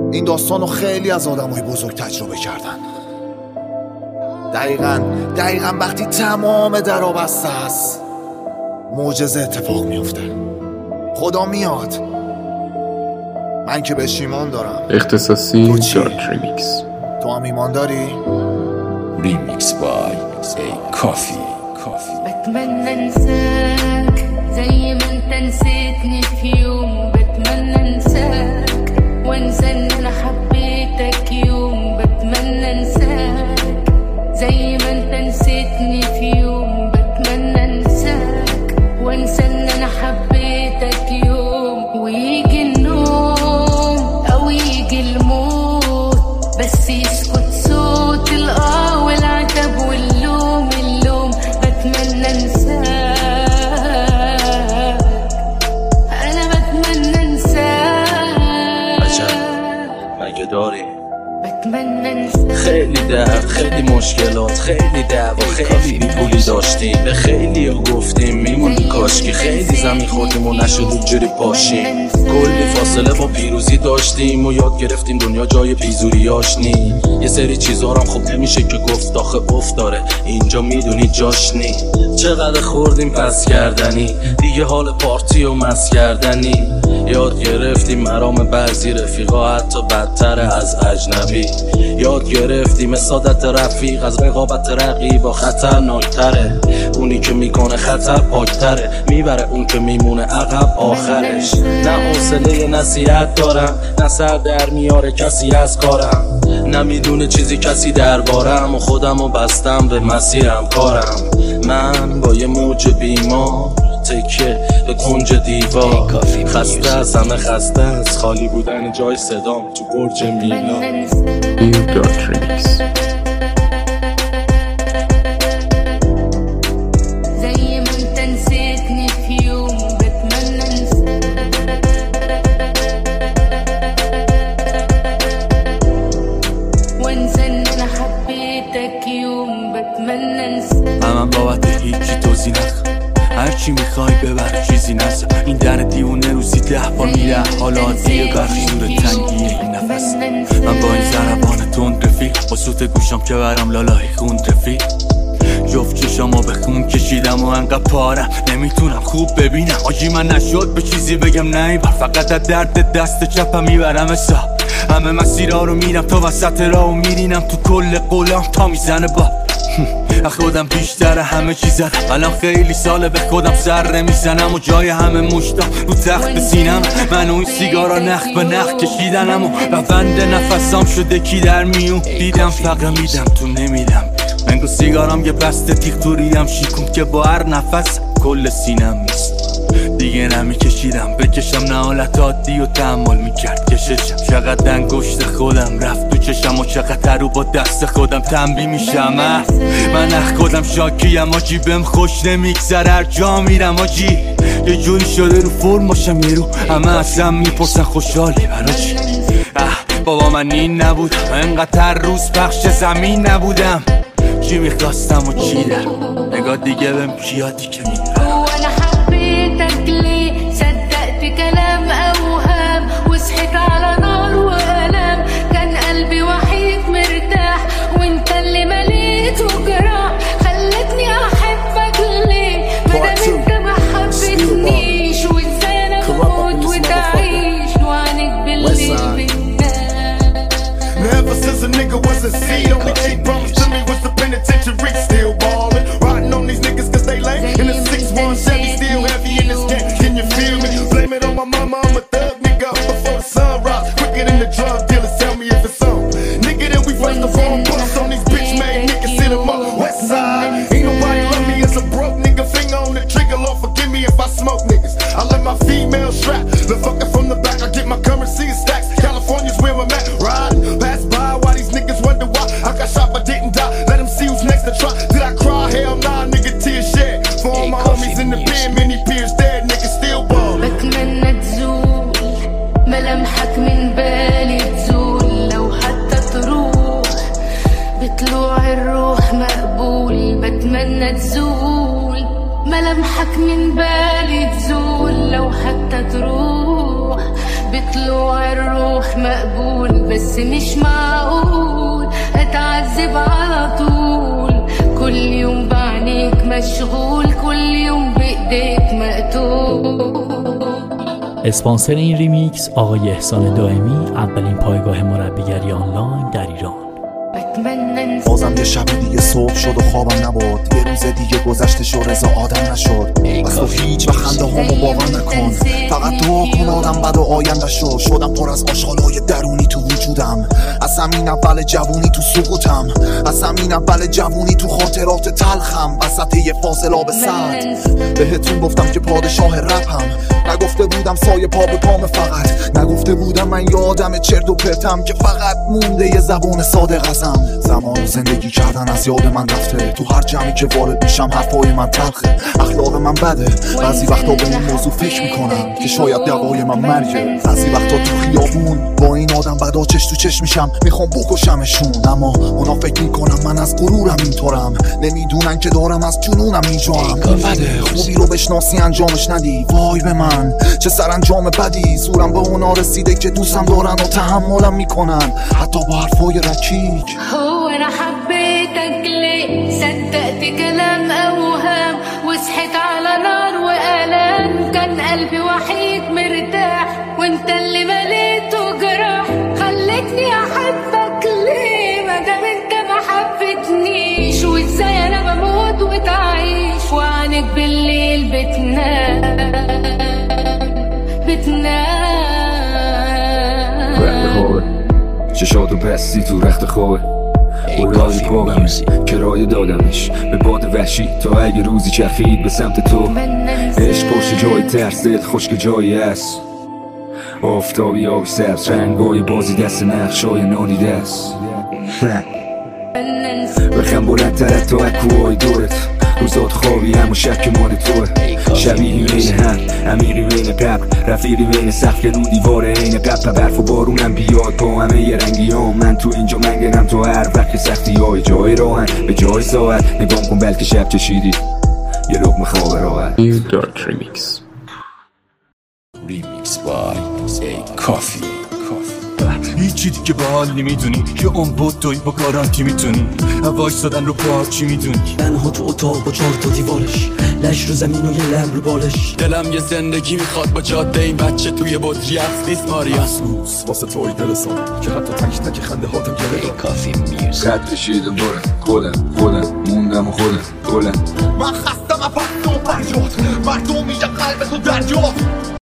این داستانو خیلی از آدمای بزرگ تجربه کردن. دقیقاً وقتی تمام درا بسته است معجزه اتفاق میفته. خدا میاد. من که بهش ایمان دارم. اختصاصی دارک ریمیکس. تو هم ایمان داری؟ ریمیکس بای کافی. بتمنى انساك زي ما انت نسيتني في يوم. بتمنى انساك وانسى ان انا حبيتك يوم. بتمنى انساك زي ما انت نسيتني في يوم. بتمنى انساك وانسى ان انا حبيتك يوم. ويجي النوم او يجي الموت بس يسكت صوت الاه والعتب واللوم. بتمنى انساك. انا بتمنى انساك. عجب مگه داری؟ بتمنى انساك. خیلی درد، خیلی مشکلات، خیلی دعوا، خیلی بیپولی داشتیم. به خیلی ها گفتیم میموندی کاشکی. خیلی زمین خوردیم و نشد اونجوری پاشیم. کلی فاصله با پیروزی داشتیم و یاد گرفتیم دنیا جای بیزوریاش نی. یه سری چیزا هم خوب نمیشه که گفت آخه داره اینجا میدونی جاش نی. چقدر خوردیم پس کردنی دیگه حال پارتی و مس کردنی. یاد گرفتیم مرام بعضی رفیقا حتی بدتر از اجنبی. یاد گرفتیم سعادت رفیق از رقابت رقیبا خطرناکتره. اونی که میکنه خطر پاکتره میبره اون که میمونه عقب آخرش. نه حوصله نصیحت دارم نه سر در میاره کسی از کارم. نمیدونه چیزی کسی دربارم و خودمو بستم به مسیرم کارم. من با یه موج بیمار تکه به کنج دیوار. خسته از همه خسته از خالی بودن جای صدام تو برج میلا. دارک ریمیکس. زي ما انت نسيتني في يوم. بتمنى انساك وانسى ان انا حبيتك يوم. بتمنى انساك. من بابت هیچی توضیح نخواه. هرچی میخوای ببر چیزی نزا. این در دیونه روزی 10 بار میره. حالا عادیه برفی زور تنگیه این نفس. من با این ضربان تند رفیق با سوت گوشم که برم لالای خون رفیق. جفت چشامو به خون کشیدم و انقدر پارم نمیتونم خوب ببینم. آجی من نشد به چیزی بگم نه بر فقط از درد دست چپم میبرم حساب. همه مسیرها رو میرم تا وسط راه و میرینم تو کل قولام تا میزنه با خودم بیشتر همه چیزم. الان خیلی ساله به خودم سر نمیزنم و جای همه مشتاق رو تخت سینم. من و این سیگارا نخ به نخ کشیدنم و روند نفسام شده کی در میون. دیدم فقط میدم تو نمیدم. انگو سیگارم یه بسته تیغ توریم شیکون که با هر نفس کل سینم نیست. دیگه نمیکشیدم بکشم نه حالت عادی و تحمل میکرد کششم. چقدر انگشت خودم رفت تو چشم و چقدر رو با دست خودم تنبیه میشم. من اخ خودم شاکیم آجی بهم خوش نمیگذره هر جا میرم آجی. یه جوری شده رو فرم باشم یه رو همه ازم میپرسن خوشحالی برا چی. بابا من این نبودم انقدر روز پخش زمین نبودم. چی میخواستم و چی دارم نگاه دیگه بهم کیاتی که میرم. وانا حبيتك ليه صدقت كلام اوهام وصحيت على نار والام. كان قلبي وحيد مرتاح وانت اللي مليته جراح. خلتني احبك ليه مادام انت ما حبيتنيش. وازاي انا اموت وتعيش وعنك بالليل بتنام. Never since a nigga was a seed, only thing promised to me was the penitentiary. Still ballin', riding on these niggas cause they lame. In a 6-1 Chevy, still heavy in this game. Can you feel me? Blame it on my mama, I'm a thug nigga. Before the sun rise, quicker than the drug dealers. Tell me if it's on. Nigga, then we first the wrong bus on these bitch made niggas. Sit 'em up, west side. Ain't nobody love me as a broke nigga. Finger on the trigger, Lord forgive me if I smoke niggas. I let my female strap. The fucker from the back, I get my currency in stacks. California's where I'm at, riding. Pass by while these niggas wonder why I got shot but didn't die. Let them see who's next to try. Did I cry? Hell nah, nigga, tears shed. For all my homies in the pen, many peers dead, niggas still ball. بتمنى تزول ملامحك من بالي تزول. معقول بس مش معقول اتعذب على طول كل يوم بعينيك مشغول كل يوم بايديك مقتول. اسپانسر این ریمیکس آقای احسان دائمی، اولین پایگاه مربیگری آنلاین در ایران. بازم یه شب دیگه صبح شد و خوابم نبود، یه روز دیگه گذشتش و رضا آدم نشد. بس تو هیچ و خنده هامو باور نکن، فقط دعا کن آدم بد و آینده شدم پر از آشغالای درونی تو وجودم، از همین اول جوونی تو سقوطم، از همین اول جوونی تو خاطرات تلخم، وسط یه فاصله به سد. بهتون گفتم که پادشاه رپم، نگفته بودم سایه پا به پام، فقط نگفته بودم من یه آدم چرت و پرتم که فقط مونده یه زبون صادق ازم. زمان زندگی کردن از یاد من رفته، تو هر جمعی که وارد میشم حرفای من تلخه، اخلاق من بده، بعضی وقتا به این موضوع فکر میکنم که شاید دوای من مرگه. بعضی وقتا تو خیابون با این آدم بدا چش تو چش میشم، میخوام بکشمشون، اما اونا فکر میکنم من از غرورم اینطورم، نمیدونن که دارم از جنونم میجوام. بده خوبی رو بشناسی انجامش ندی، وای به من چه سرانجام بدی. زورم به اونا رسیده که دوستم دارن و تحملم میکنن حتی با حرفای رکیک. هو انا حبيتك ليه صدقت كلام اوهام وصحيت على نار والام كان قلبي وحيد مرتاح وانت اللي مليته جراح خلتني احبك ليه مادام انت ما حبتنيش وازاي انا بموت وتعيش وعنك بالليل بتنام چشاتو بستی تو رخت خوابه اولادی پاگمه کرایه دادمش به باد وحشی تا اگه روزی چرخید به سمت تو. عشق پشت جای ترس، دل خشک جایی هست، آفتابی آبی سبز، رنگای بازی دست نقشای نادیده است. بخم بلندتر تا اکوهای دورت، روزات خوابی اما شک مال توه. شبیهی بین هم، امیری بین قبر، رفیقی بین سقف که رو دیواره این قبر. برف و بارونم بیاد با همه یه رنگی هم، من تو اینجا منگنم تو هر وقت سختی های جای راهن به جای ساعت. نگام کن بلکه شب چشیدی یه لقمه خواب راحت. New Dark Remix. Remix by A Coffee. هیچی دیگه به حال نمیدونی که اون بود توی با گارانتی میتونی وایس دادن رو پارچی میدونی. تنها تو اتاق با 4 تا دیوارش، لش رو زمین و یه لم رو بالش. دلم یه زندگی میخواد با جاده این بچه توی بطری نیست ماریا سوس واسه توی دلسان که حتی تک تک خنده هاتم گره کافی میوزیک خط کشیدم دورم خودم موندم و خودم من خستم افت و پرجات مردم میگه قلب تو درجات.